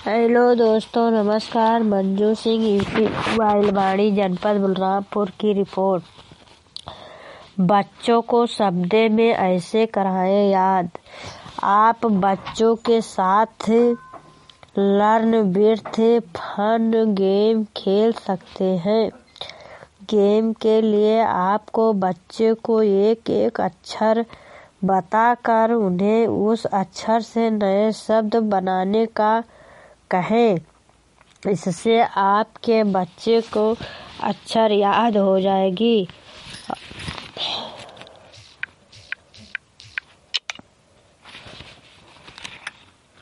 Hello दोस्तों, नमस्कार। Manju Singh, UP वाइलवाड़ी जनपद बलरामपुर की रिपोर्ट। बच्चों को शब्दों में ऐसे कराएं याद। आप बच्चों के साथ लर्न विथ फन गेम खेल सकते हैं। गेम के लिए आपको बच्चे को एक एक अक्षर बताकर उन्हें उस अक्षर से नए शब्द बनाने का कहें। इससे आपके बच्चे को अक्षर याद हो जाएगी